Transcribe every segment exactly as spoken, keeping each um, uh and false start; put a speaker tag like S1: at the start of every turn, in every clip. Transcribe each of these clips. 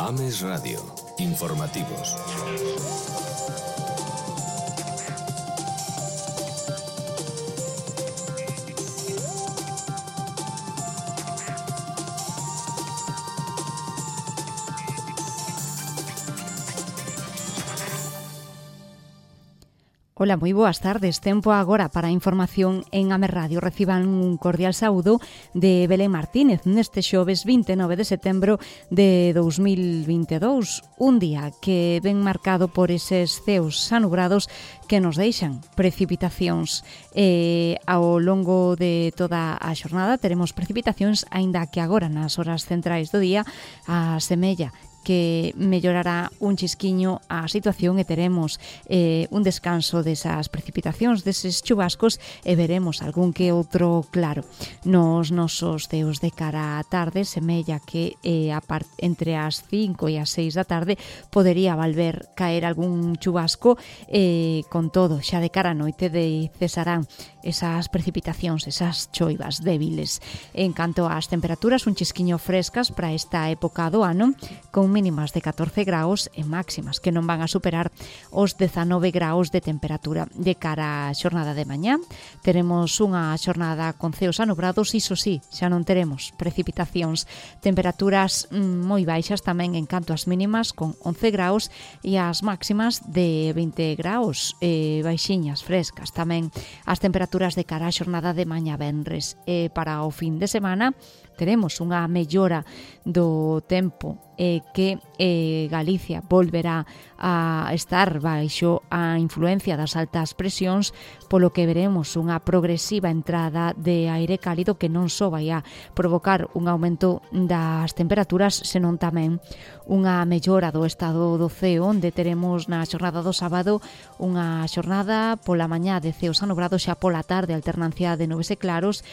S1: Ames Radio. Informativos.
S2: Ola, moi boas tardes. Tempo agora para a información en Ames Radio. Reciban un cordial saúdo de Belén Martínez neste xoves vinte e nove de setembro de dous mil vinte e dous. Un día que ven marcado por eses ceos anubrados que nos deixan precipitacións. E ao longo de toda a xornada teremos precipitacións, aínda que agora nas horas centrais do día a semella que mellorará un chisquiño a situación e teremos eh, un descanso desas precipitacións, deses chubascos, e veremos algún que outro claro. Nos nosos ceos de cara á tarde semella que eh, a part- entre as cinco e as seis da tarde podería volver caer algún chubasco, eh, con todo, xa de cara á noite de cesarán esas precipitacións, esas choivas débiles. En canto ás temperaturas, un chisquiño frescas para esta época do ano, con mínimas de catorce graus e máximas que non van a superar os dezanove graus de temperatura. De cara á xornada de mañá, teremos unha xornada con ceos anubrados, iso sí, xa non teremos precipitacións. Temperaturas mm, moi baixas tamén en canto ás mínimas, con once graus, e as máximas de vinte graus, eh, baixiñas, frescas. Tamén as temperaturas de cara á xornada de mañá venres. E para o fin de semana teremos unha mellora do tempo e que eh, Galicia volverá a estar baixo a influencia das altas presións, polo que veremos unha progresiva entrada de aire cálido que non só vai a provocar un aumento das temperaturas, senón tamén unha mellora do estado do ceo, onde teremos na xornada do sábado unha xornada pola mañá de ceos anubrados, xa pola tarde alternancia de nubes e claros,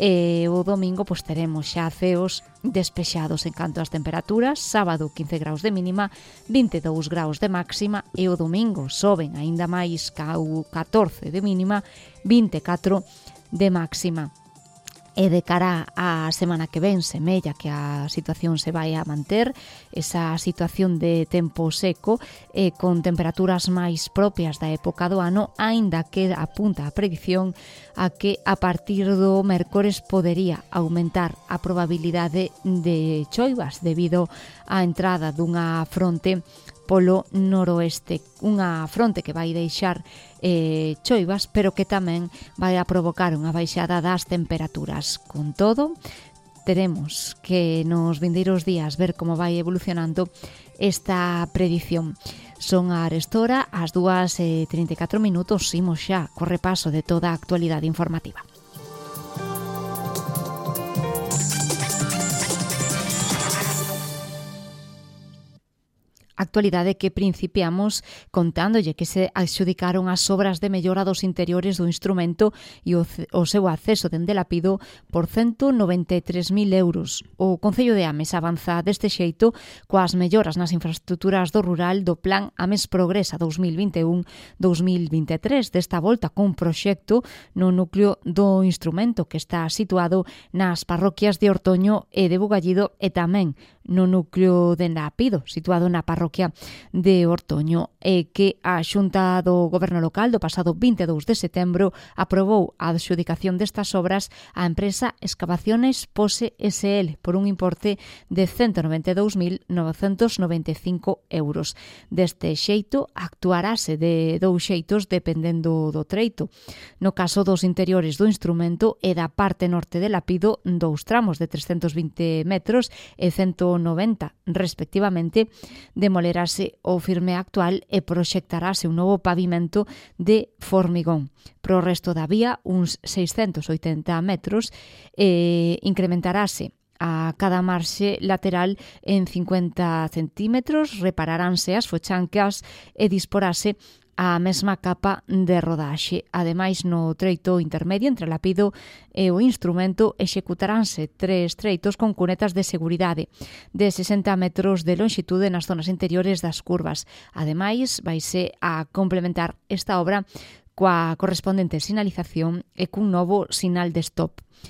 S2: e o domingo pois teremos xa ceos despexados. En canto ás temperaturas, sábado quince graus de mínima, vinte e dous graus de máxima, e o domingo soben aínda máis ca catorce de mínima, vinte e catro de máxima. E de cara á semana que ven, semella que a situación se vai a manter, esa situación de tempo seco, e con temperaturas máis propias da época do ano, aínda que apunta a predicción a que a partir do mércores podería aumentar a probabilidade de choivas debido á entrada dunha fronte polo noroeste, unha fronte que vai deixar eh, choivas, pero que tamén vai a provocar unha baixada das temperaturas. Con todo, teremos que nos vindeiros días ver como vai evolucionando esta predición. Son a arestora, ás dúas e trinta e catro minutos, imos xa co repaso de toda a actualidade informativa. Actualidade que principiamos contándolle que se adxudicaron as obras de mellora dos interiores do instrumento e o, o seu acceso dende Lapido por ciento noventa e tres mil euros. O Concello de Ames avanza deste xeito coas melloras nas infraestructuras do rural do Plan Ames Progresa dous mil vinte e un dous mil vinte e tres, desta volta con proxecto no núcleo do instrumento que está situado nas parroquias de Ortoño e de Bugallido, e tamén no núcleo de Lapido, situado na parroquia de Ortoño, e que a Xunta do Goberno Local do pasado vinte e dous de setembro aprobou a adxudicación destas obras á empresa Excavaciones Pose S L por un importe de ciento noventa e dous mil novecentos noventa e cinco euros. Deste xeito, actuarase de dous xeitos dependendo do treito. No caso dos interiores do instrumento e da parte norte de Lapido, dous tramos de trescentos vinte metros e ciento noventa respectivamente, demolerase o firme actual e proxectarase un novo pavimento de formigón. Pro resto da vía, uns seiscentos oitenta metros, e incrementarase a cada marxe lateral en cincuenta centímetros, repararánse as fochancas e disporase a mesma capa de rodaxe. Ademais, no treito intermedio entre Lapido e o instrumento executaránse tres treitos con cunetas de seguridade de sesenta metros de longitude nas zonas interiores das curvas. Ademais, vaise a complementar esta obra coa correspondente sinalización e cun novo sinal de stop.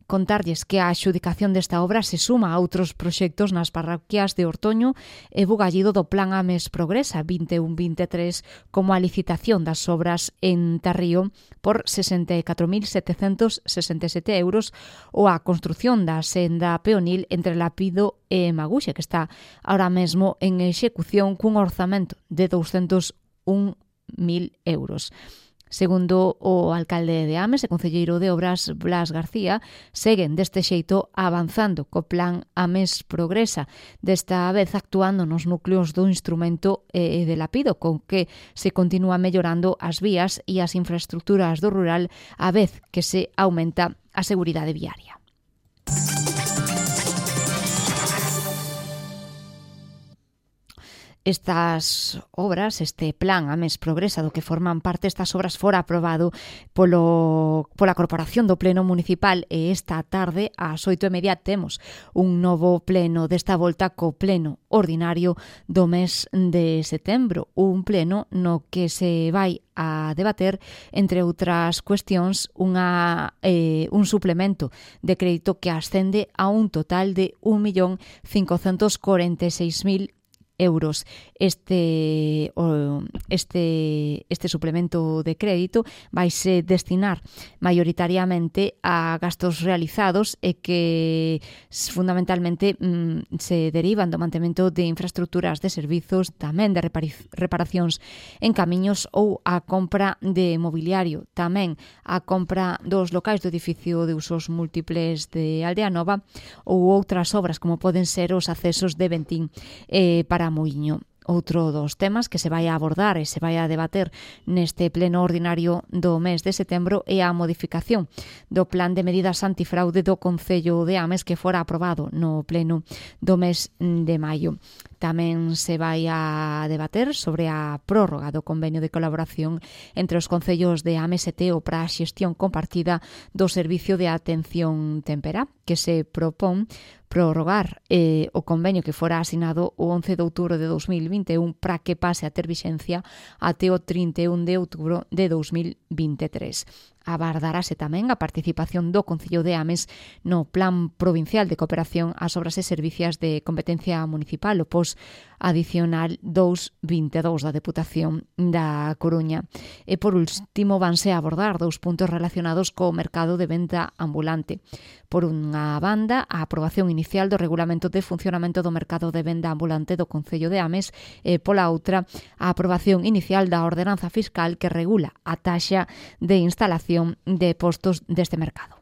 S2: contarlles que a adxudicación desta obra se suma a outros proxectos nas parroquias de Ortoño e Bugallido do Plan AMES Progresa vinte e un vinte e tres, como a licitación das obras en Tarrío por sesenta e catro mil setecentos sesenta e sete euros ou a construción da senda peonil entre Lapido e Maguxe, que está ahora mesmo en execución cun orzamento de douscentos un mil euros. Segundo o alcalde de Ames e concelleiro de Obras Blas García, seguen deste xeito avanzando co plan Ames Progresa, desta vez actuando nos núcleos do instrumento e de Lapido, con que se continúa mellorando as vías e as infraestructuras do rural a vez que se aumenta a seguridade viaria. Estas obras, este plan Ames Progresa do que forman parte estas obras fora aprobado polo, pola Corporación do Pleno Municipal e esta tarde ás oito e media temos un novo pleno desta volta co pleno ordinario do mes de setembro, un pleno no que se vai a debater, entre outras cuestións, unha, eh, un suplemento de crédito que ascende a un total de un millón cincocentos corenta e seis mil euros. Este, este, este suplemento de crédito vaise destinar maioritariamente a gastos realizados e que fundamentalmente mm, se derivan do mantemento de infraestructuras de servizos, tamén de reparacións en camiños ou a compra de mobiliario, tamén a compra dos locais do edificio de usos múltiples de Aldea Nova ou outras obras como poden ser os accesos de Ventín eh, para Muiño. Outro dos temas que se vai a abordar e se vai a debater neste pleno ordinario do mes de setembro é a modificación do plan de medidas antifraude do Concello de Ames que fora aprobado no pleno do mes de maio. Tamén se vai a debater sobre a prórroga do convenio de colaboración entre os concellos de Ames e Teo para a xestión compartida do Servicio de Atención Tempera, que se propón prorrogar eh, o convenio que fora asinado o once de outubro de dos mil vinte e un para que pase a ter vixencia até o trinta e un de outubro de dos mil vinte e tres. Abardarase tamén a participación do Concello de Ames no Plan Provincial de Cooperación ás Obras e Servicios de Competencia Municipal, o P O S Adicional doscientos vinte e dous da Deputación da Coruña. E por último vanse a abordar dous puntos relacionados co mercado de venta ambulante. Por unha banda, a aprobación inicial do Regulamento de Funcionamento do Mercado de Venda Ambulante do Concello de Ames e pola outra, a aprobación inicial da ordenanza fiscal que regula a taxa de instalación de postos deste mercado.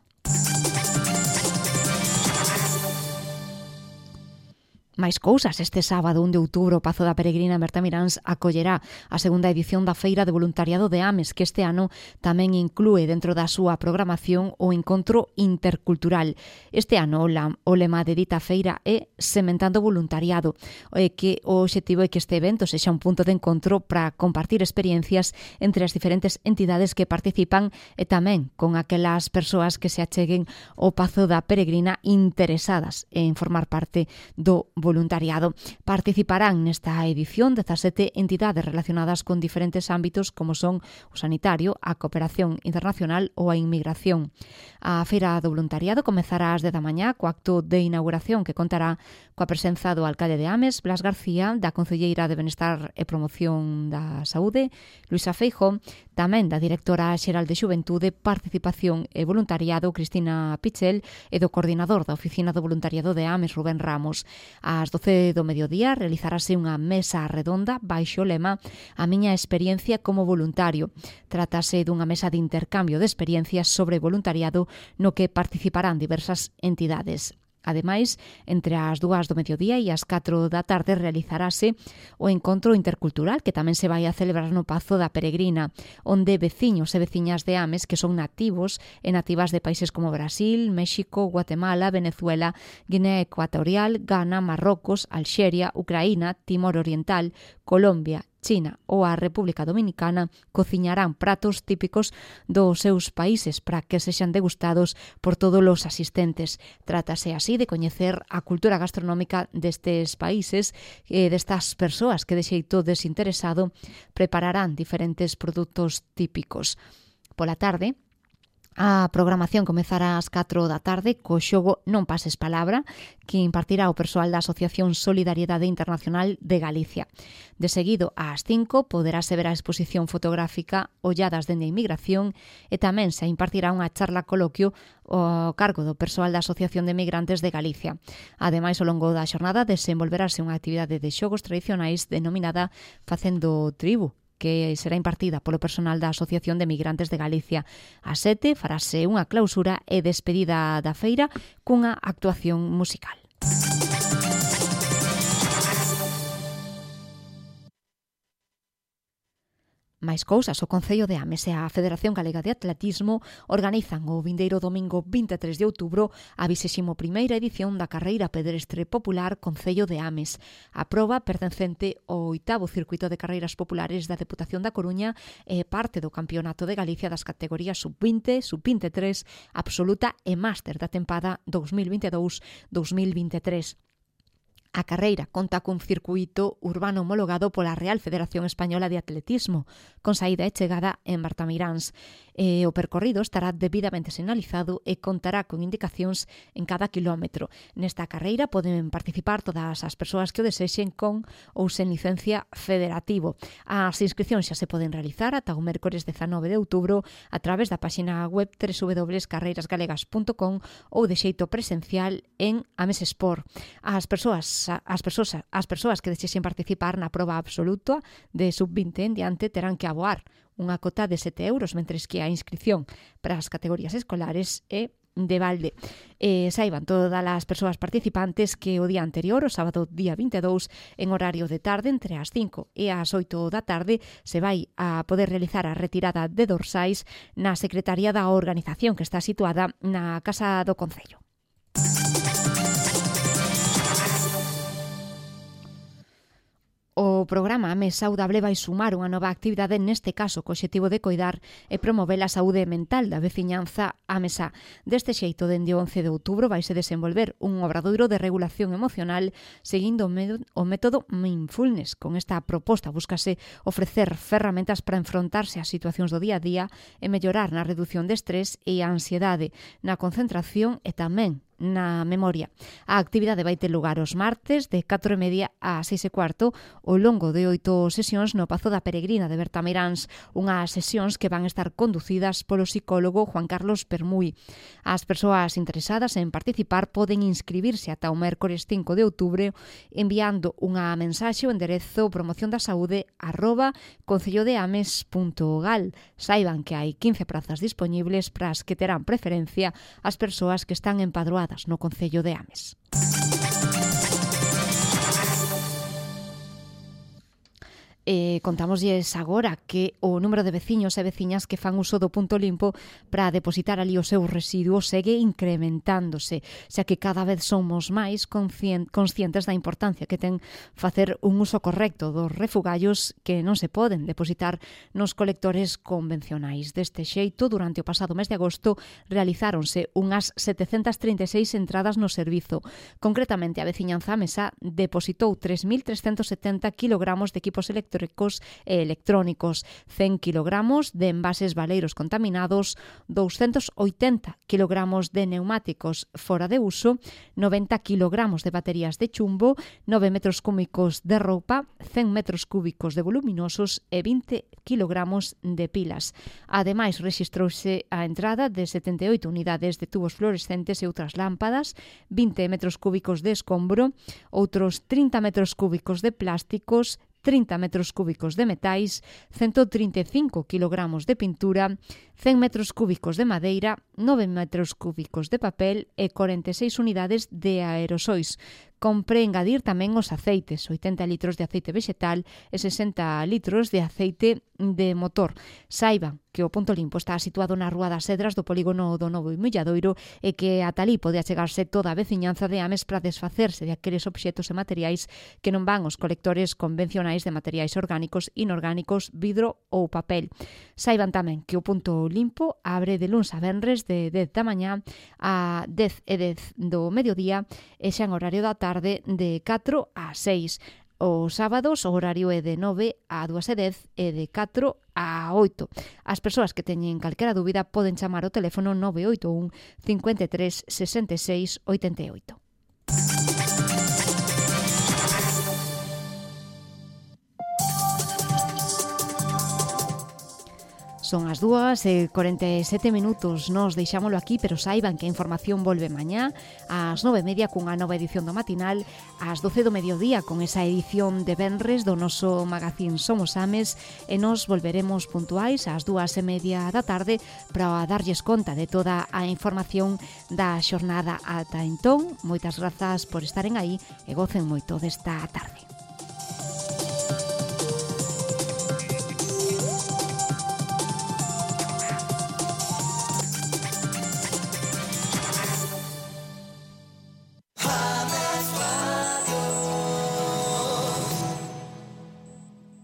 S2: máis cousas. Este sábado, un de outubro, o Pazo da Peregrina en Bertamiráns acollerá a segunda edición da Feira de Voluntariado de Ames, que este ano tamén inclúe dentro da súa programación o encontro intercultural. Este ano o lema de dita feira é Sementando Voluntariado, e que o obxectivo é que este evento sexa un punto de encontro para compartir experiencias entre as diferentes entidades que participan e tamén con aquelas persoas que se acheguen ao Pazo da Peregrina interesadas en formar parte do voluntariado. Participarán nesta edición dezasete entidades relacionadas con diferentes ámbitos como son o sanitario, a cooperación internacional ou a inmigración. A Feira do Voluntariado comezará ás dez da mañá co acto de inauguración que contará coa presenza do alcalde de Ames, Blas García, da concelleira de Benestar e Promoción da Saúde, Luisa Feijóo, tamén da directora xeral de Xuventude, Participación e Voluntariado, Cristina Pichel, e do coordinador da Oficina do Voluntariado de Ames, Rubén Ramos. Ás doce do mediodía realizarase unha mesa redonda baixo o lema A miña experiencia como voluntario. Trátase dunha mesa de intercambio de experiencias sobre voluntariado no que participarán diversas entidades. Ademais, entre as dúas do mediodía e as catro da tarde realizarase o encontro intercultural que tamén se vai a celebrar no Pazo da Peregrina, onde veciños e veciñas de Ames que son nativos e nativas de países como Brasil, México, Guatemala, Venezuela, Guinea Ecuatorial, Ghana, Marrocos, Alxeria, Ucraína, Timor Oriental, Colombia, China ou a República Dominicana cociñarán pratos típicos dos seus países para que sexan degustados por todos os asistentes. Trátase así de coñecer a cultura gastronómica destes países e destas persoas que de xeito desinteresado prepararán diferentes produtos típicos. Pola tarde, A programación comezará ás catro da tarde co xogo Non pases palabra, que impartirá o persoal da Asociación Solidariedade Internacional de Galicia. De seguido, ás cinco, poderase ver a exposición fotográfica Olladas dende a Inmigración e tamén se impartirá unha charla coloquio ao cargo do persoal da Asociación de Migrantes de Galicia. Ademais, ao longo da xornada desenvolverase unha actividade de xogos tradicionais denominada Facendo Tribu, que será impartida polo personal da Asociación de Migrantes de Galicia. A sete farase unha clausura e despedida da feira cunha actuación musical. Mais cousas, o Concello de Ames e a Federación Galega de Atletismo organizan o vindeiro domingo vinte e tres de outubro a vixésima primeira edición da carreira pedestre popular Concello de Ames. A proba, pertencente ao oitavo circuito de carreiras populares da Deputación da Coruña, é parte do Campeonato de Galicia das categorías sub vinte, sub vinte e tres, absoluta e máster da tempada dos mil vinte e dous dos mil vinte e tres. A carreira conta cun circuito urbano homologado pola Real Federación Española de Atletismo, con saída e chegada en Bartamiráns. E o percorrido estará debidamente sinalizado e contará con indicacións en cada kilómetro. Nesta carreira poden participar todas as persoas que o desexen con ou sen licencia federativo. As inscripcións xa se poden realizar ata o mércores dezanove de outubro a través da páxina web doble u doble u doble u punto carreiras galegas punto com ou de xeito presencial en Ames Sport. As persoas As persoas, as persoas que desexen participar na proba absoluta de sub vinte en diante terán que aboar unha cota de sete euros, mentres que a inscripción para as categorías escolares é de balde. Eh, saiban todas as persoas participantes que o día anterior, o sábado día vinte e dous, en horario de tarde, entre as cinco e as oito da tarde, se vai a poder realizar a retirada de dorsais na Secretaría da Organización, que está situada na Casa do Concello. O programa Ames Saudable vai sumar unha nova actividade, neste caso co obxectivo de coidar e promover a saúde mental da veciñanza amesá. Deste xeito, dende o once de outubro, vaise desenvolver un obradoiro de regulación emocional seguindo o método Mindfulness. Con esta proposta búscase ofrecer ferramentas para enfrontarse ás situacións do día a día e mellorar na reducción de estrés e a ansiedade, na concentración e tamén na memoria. A actividade vai ter lugar os martes de catro e media a seis e cuarto ao longo de oito sesións no Pazo da Peregrina de Bertamiráns, unhas sesións que van estar conducidas polo psicólogo Juan Carlos Permui. As persoas interesadas en participar poden inscribirse ata o mércores cinco de outubro enviando unha mensaxe ao enderezo promoción da saúde arroba concellodeames punto gal. Saiban que hai quince prazas dispoñibles para as que terán preferencia as persoas que están empadroadas no Concello de Ames. E contámoslles agora que o número de veciños e veciñas que fan uso do punto limpo para depositar ali os seus residuos segue incrementándose, xa que cada vez somos máis conscientes da importancia que ten facer un uso correcto dos refugallos que non se poden depositar nos colectores convencionais. Deste xeito, durante o pasado mes de agosto, realizáronse unhas setecentas trinta e seis entradas no servizo. Concretamente, a veciñanza amesá depositou tres mil trescentos setenta kilogramos de equipos electrónicos e electrónicos, cen kilogramos de envases baleiros contaminados, doscientos oitenta kilogramos de neumáticos fora de uso, noventa kilogramos de baterías de chumbo, nove metros cúbicos de roupa, cen metros cúbicos de voluminosos e vinte kilogramos de pilas. Ademais, rexistrouse a entrada de setenta e oito unidades de tubos fluorescentes e outras lámpadas, vinte metros cúbicos de escombro, outros trinta metros cúbicos de plásticos, trinta metros cúbicos de metais, ciento trinta e cinco kilogramos de pintura, cen metros cúbicos de madeira, nove metros cúbicos de papel e cuarenta e seis unidades de aerosois. Compre engadir tamén os aceites, oitenta litros de aceite vegetal e sesenta litros de aceite de motor. Saiban que o punto limpo está situado na Rúa das Cedras do polígono do Novo Milladoiro e que ata ali pode achegarse toda a veciñanza de Ames para desfacerse de aqueles obxetos e materiais que non van aos colectores convencionais de materiais orgánicos, inorgánicos, vidro ou papel. Saiban tamén que o punto limpo abre de luns a venres de dez da mañá a dez e dez do mediodía e xa en horario da tarde de catro a seis. Os sábados o horario é de nove a dúas e dez e de catro a oito. As persoas que teñen calquera dúbida poden chamar ao teléfono nove oito un, cinco tres, seis seis, oito oito. Son as dúas e corenta e sete minutos. Nos deixámolo aquí, pero saiban que a información volve mañá ás nove e media cunha nova edición do matinal, ás doce do mediodía con esa edición de venres do noso magazín Somos Ames, e nos volveremos puntuais ás dúas e media da tarde para darlles conta de toda a información da xornada. Ata entón, moitas grazas por estaren aí e gocen moito desta tarde.